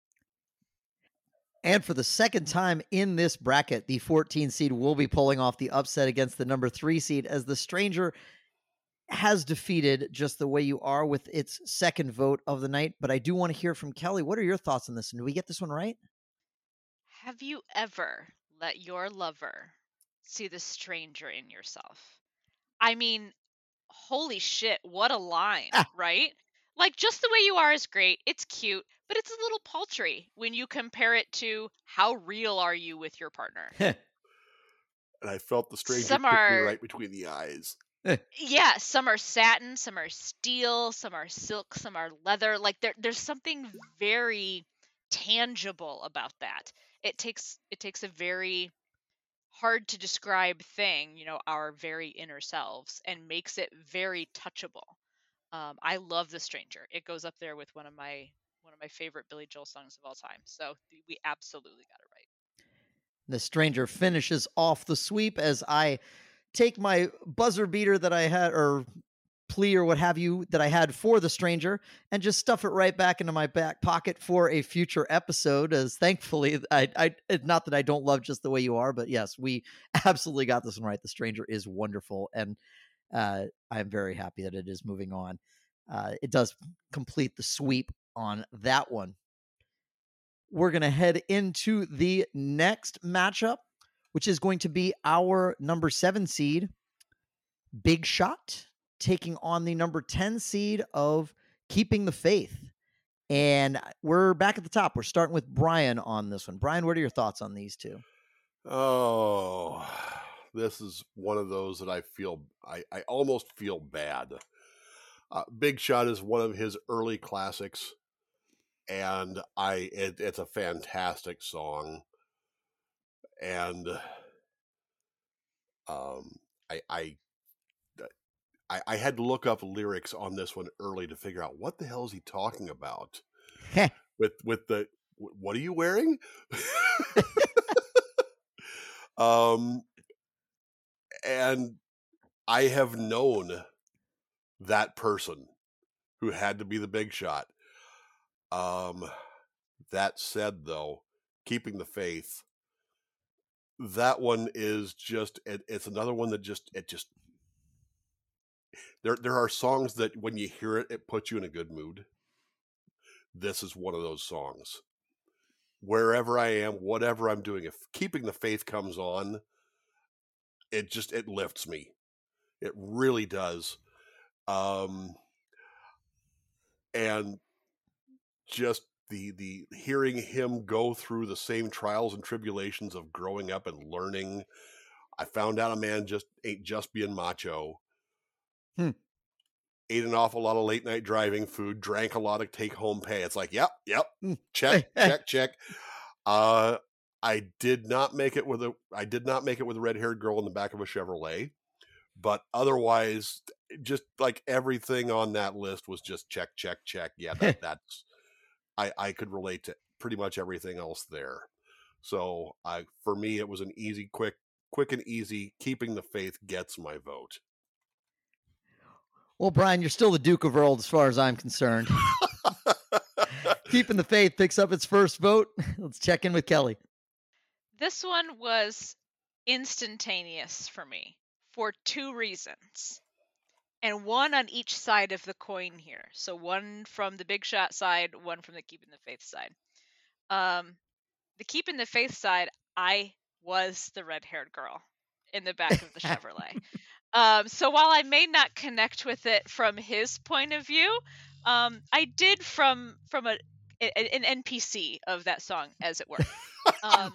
Speaker 1: And for the second time in this bracket, the fourteen seed will be pulling off the upset against the number three seed, as The Stranger has defeated Just the Way You Are with its second vote of the night. But I do want to hear from Kelly. What are your thoughts on this? And do we get this one right?
Speaker 3: Have you ever let your lover see the stranger in yourself? I mean, holy shit, what a line,
Speaker 1: Ah.
Speaker 3: right? Like, Just the Way You Are is great. It's cute, but it's a little paltry when you compare it to how real are you with your partner.
Speaker 2: And I felt the stranger
Speaker 3: Some
Speaker 2: kick me
Speaker 3: are-
Speaker 2: right between the eyes.
Speaker 3: Yeah, some are satin, some are steel, some are silk, some are leather. Like there, there's something very tangible about that. It takes it takes a very hard to describe thing, you know, our very inner selves, and makes it very touchable. Um, I love The Stranger. It goes up there with one of my one of my favorite Billy Joel songs of all time. So we absolutely got it right.
Speaker 1: The Stranger finishes off the sweep as I take my buzzer beater that I had, or plea or what have you, that I had for The Stranger, and just stuff it right back into my back pocket for a future episode. As thankfully, I, I not that I don't love Just the Way You Are, but yes, we absolutely got this one right. The Stranger is wonderful, and uh, I'm very happy that it is moving on. Uh, it does complete the sweep on that one. We're going to head into the next matchup, which is going to be our number seven seed, Big Shot, taking on the number ten seed of Keeping the Faith. And we're back at the top. We're starting with Brian on this one. Brian, what are your thoughts on these two?
Speaker 2: Oh, this is one of those that I feel, I, I almost feel bad. Uh, Big Shot is one of his early classics, and I it, it's a fantastic song. And um, I, I I I had to look up lyrics on this one early to figure out what the hell is he talking about. with with the what are you wearing? um, and I have known that person who had to be the Big Shot. Um, that said, though, Keeping the Faith, that one is just, it, it's another one that just, it just, there, there are songs that when you hear it, it puts you in a good mood. This is one of those songs. Wherever I am, whatever I'm doing, if Keeping the Faith comes on, it just, it lifts me. It really does. Um, and just the the hearing him go through the same trials and tribulations of growing up and learning. I found out a man just ain't just being macho.
Speaker 1: Hmm.
Speaker 2: Ate an awful lot of late night driving food, drank a lot of take home pay. It's like, yep, yep, check, check, check. Uh, I did not make it with a I did not make it with a red haired girl in the back of a Chevrolet, but otherwise, just like everything on that list was just check, check, check. Yeah, that, that's. I, I could relate to pretty much everything else there. So I, for me, it was an easy, quick, quick and easy. Keeping the Faith gets my vote.
Speaker 1: Well, Brian, you're still the Duke of Earl as far as I'm concerned. Keeping the Faith picks up its first vote. Let's check in with Kelly.
Speaker 3: This one was instantaneous for me for two reasons. And one on each side of the coin here. So one from the Big Shot side, one from the Keeping the Faith side. Um, the Keeping the Faith side, I was the red-haired girl. in the back of the Chevrolet. Um, so while I may not connect with it from his point of view, um, I did from from a, a an N P C of that song, as it were. Um,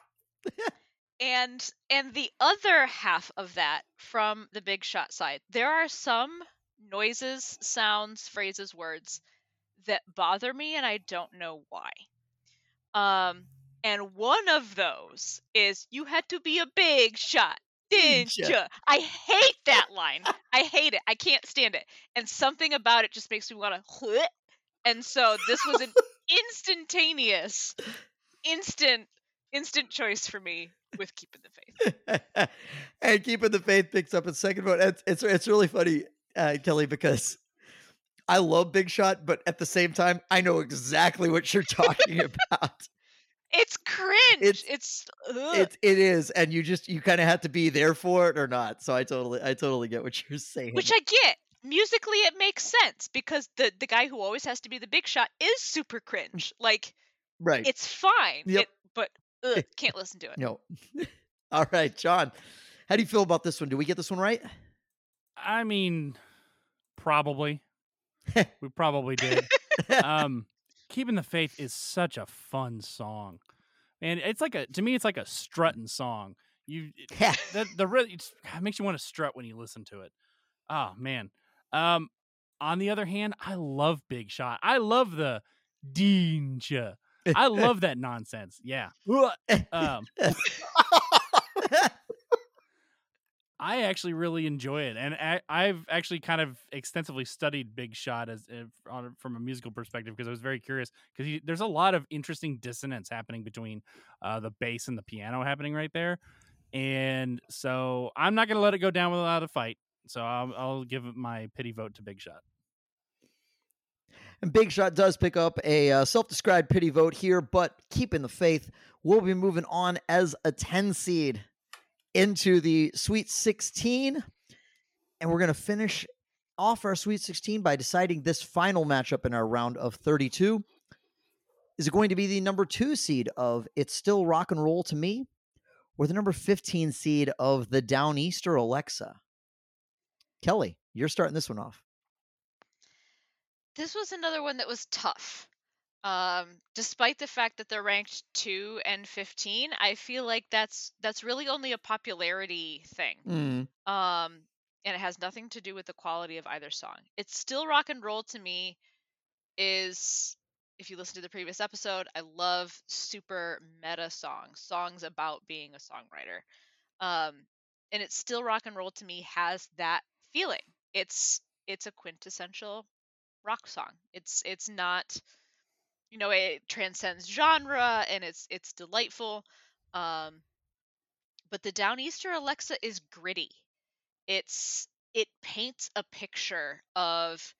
Speaker 3: and and the other half of that from the Big Shot side, there are some noises, sounds, phrases, words that bother me, and I don't know why. Um, and one of those is "you had to be a big shot, didn't
Speaker 1: Ninja.
Speaker 3: ya?" I hate that line. I hate it. I can't stand it. And something about it just makes me want to. And so this was an instantaneous, instant, instant choice for me with Keeping the Faith.
Speaker 1: And Keeping the Faith picks up its second vote. It's it's, it's really funny, uh, Kelly, because I love Big Shot, but at the same time, I know exactly what you're talking about.
Speaker 3: It's cringe.
Speaker 1: It's
Speaker 3: It's
Speaker 1: it it is, and you just you kind of have to be there for it or not. So I totally I totally get what you're saying.
Speaker 3: Which I get. Musically, it makes sense because the the guy who always has to be the big shot is super cringe. Like,
Speaker 1: right.
Speaker 3: it's fine.
Speaker 1: Yep.
Speaker 3: It, but ugh, can't listen to it.
Speaker 1: No. All right, John. How do you feel about this one? Do we get this one right?
Speaker 4: I mean, probably. We probably did. um, Keeping the Faith is such a fun song, and it's like a to me, it's like a strutting song. You
Speaker 1: Yeah.
Speaker 4: the the really it makes you want to strut when you listen to it. Oh man. Um, on the other hand, I love Big Shot. I love the Deanja. I love that nonsense. Yeah. Um, I actually really enjoy it, and I, I've actually kind of extensively studied Big Shot as uh, on, from a musical perspective because I was very curious because there's a lot of interesting dissonance happening between uh, the bass and the piano happening right there, and so I'm not going to let it go down without a fight. So I'll, I'll give my pity vote to Big Shot.
Speaker 1: And Big Shot does pick up a uh, self-described pity vote here, but Keeping the Faith will be moving on as a ten seed into the Sweet sixteen. And we're going to finish off our Sweet sixteen by deciding this final matchup in our round of thirty-two. Is it going to be the number two seed of It's Still Rock and Roll to Me, or the number fifteen seed of the Downeaster Alexa? Kelly, you're starting this one off.
Speaker 3: This was another one that was tough. Um, despite the fact that they're ranked two and fifteen, I feel like that's that's really only a popularity thing.
Speaker 1: Mm.
Speaker 3: Um, and it has nothing to do with the quality of either song. It's Still Rock and Roll to Me is, if you listen to the previous episode, I love super meta songs, songs about being a songwriter. Um, and It's Still Rock and Roll to Me has that feeling. It's it's a quintessential rock song. It's it's not, you know, it transcends genre and it's it's delightful. Um, but the Downeaster Alexa is gritty. It's it paints a picture of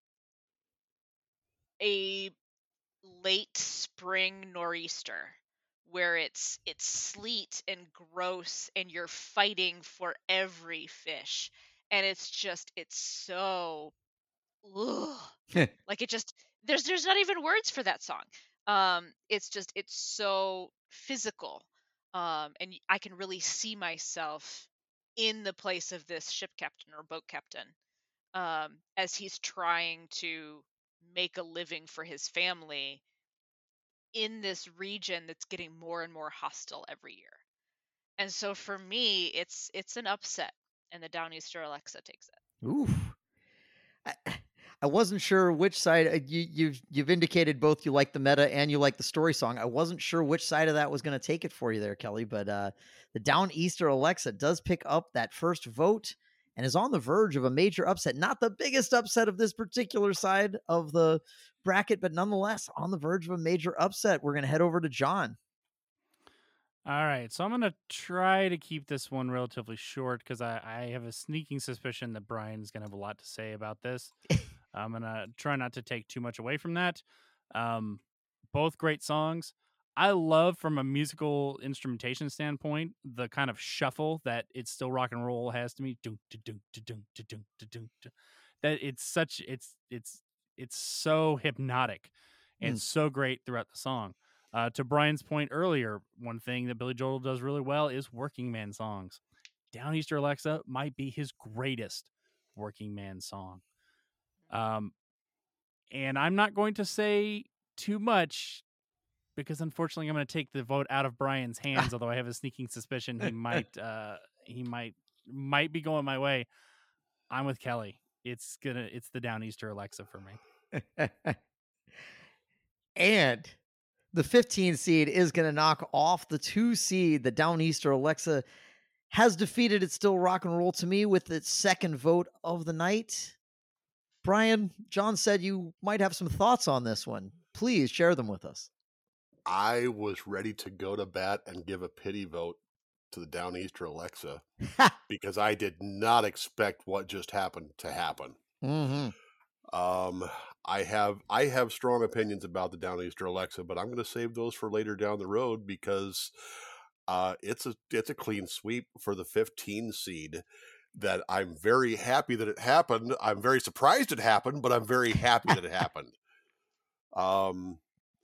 Speaker 3: a late spring nor'easter where it's it's sleet and gross and you're fighting for every fish, and it's just it's so ugh. Like it just there's there's not even words for that song. Um, it's just it's so physical, um, and I can really see myself in the place of this ship captain or boat captain, um, as he's trying to make a living for his family in this region that's getting more and more hostile every year. And so for me, it's it's an upset, and the Downeaster Alexa takes it.
Speaker 1: Oof. I, I wasn't sure which side uh, you, you've you've indicated both you like the meta and you like the story song. I wasn't sure which side of that was going to take it for you there, Kelly. But uh, the Downeaster Alexa does pick up that first vote and is on the verge of a major upset. Not the biggest upset of this particular side of the bracket, but nonetheless on the verge of a major upset. We're going to head over to John.
Speaker 4: All right, so I'm going to try to keep this one relatively short because I, I have a sneaking suspicion that Brian's going to have a lot to say about this. I'm going to try not to take too much away from that. Um, both great songs. I love, from a musical instrumentation standpoint, the kind of shuffle that It's Still Rock and Roll has to me. That it's such it's it's it's so hypnotic and
Speaker 1: Mm.
Speaker 4: so great throughout the song. Uh, to Brian's point earlier, one thing that Billy Joel does really well is working man songs. Downeaster Alexa might be his greatest working man song. Um, and I'm not going to say too much because unfortunately I'm going to take the vote out of Brian's hands, although I have a sneaking suspicion he might uh, he might might be going my way. I'm with Kelly. It's gonna it's the Downeaster Alexa for me.
Speaker 1: And the fifteen seed is going to knock off the two seed. The Downeaster Alexa has defeated It's Still Rock and Roll to me with its second vote of the night. Brian, John said you might have some thoughts on this one. Please share them with us.
Speaker 2: I was ready to go to bat and give a pity vote to the Downeaster Alexa because I did not expect what just happened to happen.
Speaker 1: Mm-hmm.
Speaker 2: Um, I have I have strong opinions about the Downeaster Alexa, but I'm going to save those for later down the road because uh, it's a it's a clean sweep for the fifteen seed. That I'm very happy that it happened. I'm very surprised it happened, but I'm very happy that it happened. Um,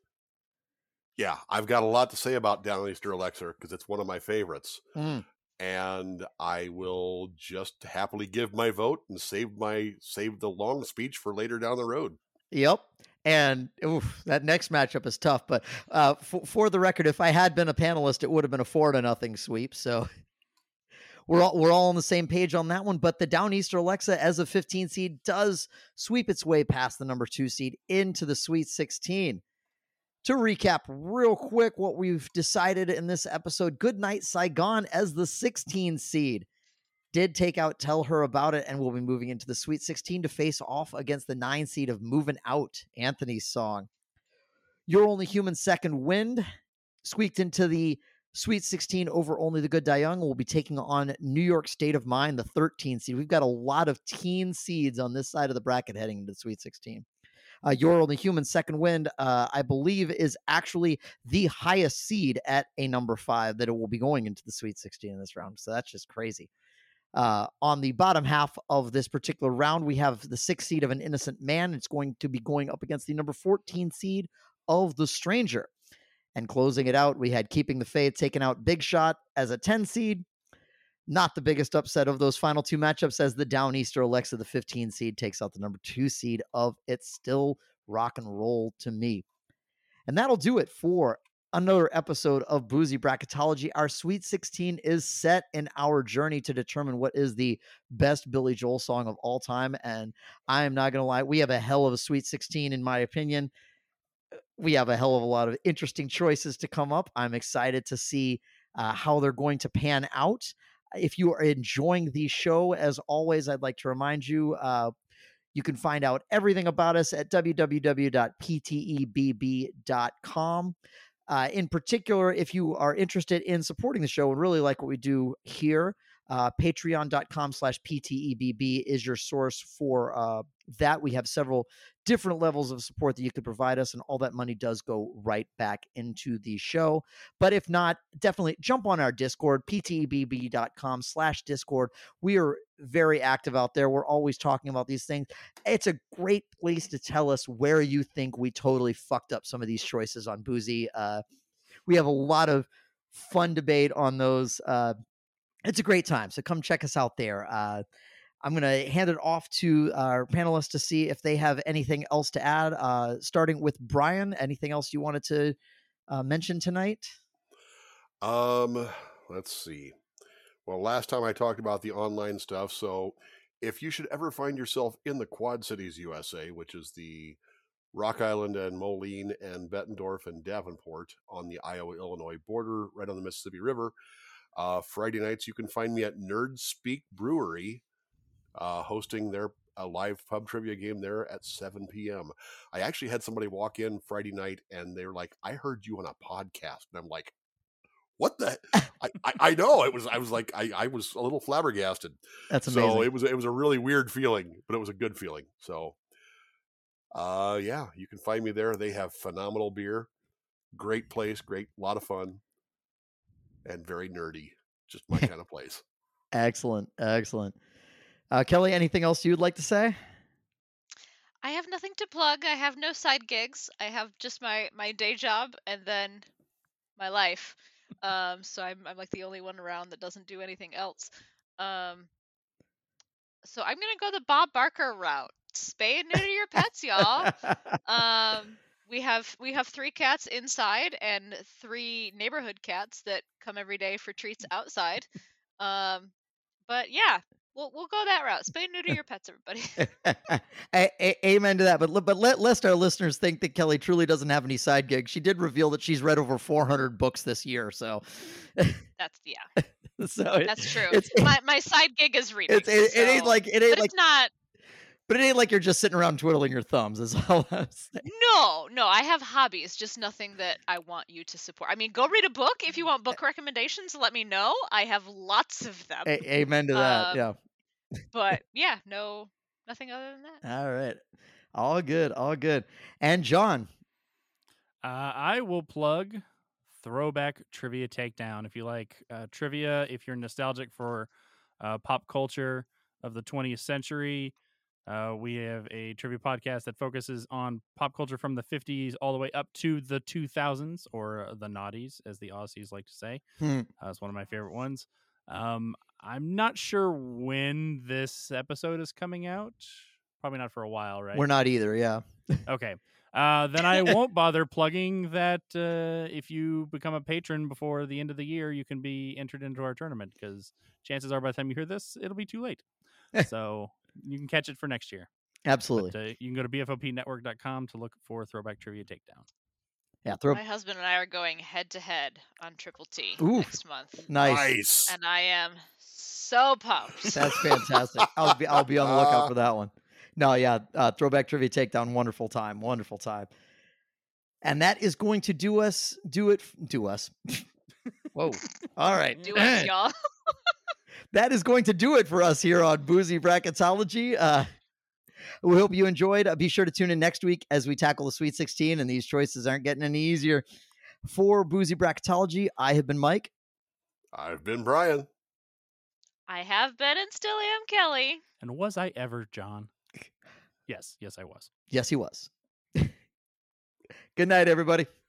Speaker 2: yeah, I've got a lot to say about Downeaster Alexa because it's one of my favorites.
Speaker 1: Mm.
Speaker 2: And I will just happily give my vote and save my save the long speech for later down the road.
Speaker 1: Yep. And oof, that next matchup is tough. But uh, for, for the record, if I had been a panelist, it would have been a four to nothing sweep. So we're all we're all on the same page on that one. But the Downeaster Alexa, as a fifteen seed, does sweep its way past the number two seed into the Sweet sixteen. To recap real quick what we've decided in this episode, Goodnight Saigon as the sixteen seed did take out Tell Her About It and will be moving into the Sweet sixteen to face off against the nine seed of Moving Out, Anthony's song. You're Only Human Second Wind squeaked into the Sweet sixteen over Only the Good Die Young and will be taking on New York State of Mind, the thirteen seed. We've got a lot of teen seeds on this side of the bracket heading into the Sweet sixteen. Uh, You're Only Human Second Wind, uh, I believe, is actually the highest seed at a number five that it will be going into the Sweet sixteen in this round. So that's just crazy. Uh, on the bottom half of this particular round, we have the sixth seed of An Innocent Man. It's going to be going up against the number fourteen seed of The Stranger. And closing it out, we had Keeping the Faith taking out Big Shot as a ten seed. Not the biggest upset of those final two matchups, as the Downeaster Alexa, the fifteen seed, takes out the number two seed of It's Still Rock and Roll to me. And that'll do it for another episode of Boozy Bracketology. Our Sweet sixteen is set in our journey to determine what is the best Billy Joel song of all time. And I am not going to lie, we have a hell of a Sweet sixteen, in my opinion. We have a hell of a lot of interesting choices to come up. I'm excited to see uh, how they're going to pan out. If you are enjoying the show, as always, I'd like to remind you, uh, you can find out everything about us at w w w dot p t e b b dot com. Uh, in particular, if you are interested in supporting the show and really like what we do here, uh, patreon.com slash PTEBB is your source for uh, that. We have several different levels of support that you could provide us, and all that money does go right back into the show. But if not, definitely jump on our Discord, ptebb.com slash Discord. We are very active out there. We're always talking about these things. It's a great place to tell us where you think we totally fucked up some of these choices on Boozy. Uh, we have a lot of fun debate on those. Uh, it's a great time. So come check us out there. Uh, I'm going to hand it off to our panelists to see if they have anything else to add, uh, starting with Brian. Anything else you wanted to uh, mention tonight?
Speaker 2: Um, let's see. Well, last time I talked about the online stuff. So if you should ever find yourself in the Quad Cities, U S A, which is the Rock Island and Moline and Bettendorf and Davenport on the Iowa-Illinois border, right on the Mississippi River, uh, Friday nights, you can find me at Nerd Speak Brewery, uh, hosting their a live pub trivia game there at seven p.m. I actually had somebody walk in Friday night and they were like, I heard you on a podcast. And I'm like, what the? I, I, I know it was. I was like, I, I was a little flabbergasted.
Speaker 1: That's amazing.
Speaker 2: So it was, it was a really weird feeling, but it was a good feeling. So, uh, yeah, you can find me there. They have phenomenal beer, great place, great, lot of fun, and very nerdy. Just my kind of place.
Speaker 1: Excellent, excellent. Uh, Kelly, anything else you'd like to say?
Speaker 3: I have nothing to plug. I have no side gigs. I have just my my day job and then my life. Um, so I'm I'm like the only one around that doesn't do anything else. Um, so I'm gonna go the Bob Barker route. Spay and neuter your pets, y'all. Um, we have we have three cats inside and three neighborhood cats that come every day for treats outside. Um, but yeah, we'll we'll go that route. Spay and neuter your pets, everybody.
Speaker 1: a- a- amen to that. But but let lest our listeners think that Kelly truly doesn't have any side gigs. She did reveal that she's read over four hundred books this year. So
Speaker 3: That's yeah.
Speaker 1: so it,
Speaker 3: That's true.
Speaker 1: It's,
Speaker 3: my my side gig is reading.
Speaker 1: it's it, it ain't
Speaker 3: so-
Speaker 1: like it ain't
Speaker 3: but
Speaker 1: like
Speaker 3: it's not.
Speaker 1: but it ain't like you're just sitting around twiddling your thumbs. Is all I'm saying.
Speaker 3: No, no, I have hobbies, just nothing that I want you to support. I mean, go read a book if you want book recommendations. Let me know. I have lots of them.
Speaker 1: A- amen to that.
Speaker 3: Um,
Speaker 1: yeah.
Speaker 3: But yeah, no, nothing other than that.
Speaker 1: All right. All good. All good. And John.
Speaker 4: Uh, I will plug Throwback Trivia Takedown. If you like uh, trivia, if you're nostalgic for uh, pop culture of the twentieth century, uh, we have a trivia podcast that focuses on pop culture from the fifties all the way up to the two thousands, or uh, the noughties, as the Aussies like to say.
Speaker 1: Hmm.
Speaker 4: Uh, it's one of my favorite ones. Um, I'm not sure when this episode is coming out. Probably not for a while, right?
Speaker 1: We're not either. Yeah.
Speaker 4: Okay. Uh, then I won't bother plugging that uh, if you become a patron before the end of the year, you can be entered into our tournament, because chances are by the time you hear this, it'll be too late. So you can catch it for next year.
Speaker 1: Absolutely.
Speaker 4: But, uh, you can go to b f o p network dot com to look for Throwback Trivia Takedown.
Speaker 1: Yeah. Throw.
Speaker 3: My husband and I are going head to head on Triple T
Speaker 1: Ooh.
Speaker 3: next month,
Speaker 1: Nice.
Speaker 2: Nice.
Speaker 3: and I am so pumped.
Speaker 1: That's fantastic. I'll be I'll be on the lookout for that one. No, yeah, uh, Throwback Trivia Takedown, wonderful time, wonderful time. And that is going to do us, do it, do us. Whoa. All right.
Speaker 3: Do it, y'all.
Speaker 1: That is going to do it for us here on Boozy Bracketology. Uh, we hope you enjoyed. Uh, be sure to tune in next week as we tackle the Sweet sixteen, and these choices aren't getting any easier. For Boozy Bracketology, I have been Mike.
Speaker 2: I've been Brian.
Speaker 3: I have been and still am Kelly.
Speaker 4: And was I ever John? Yes, yes, I was.
Speaker 1: Yes, he was. Good night, everybody.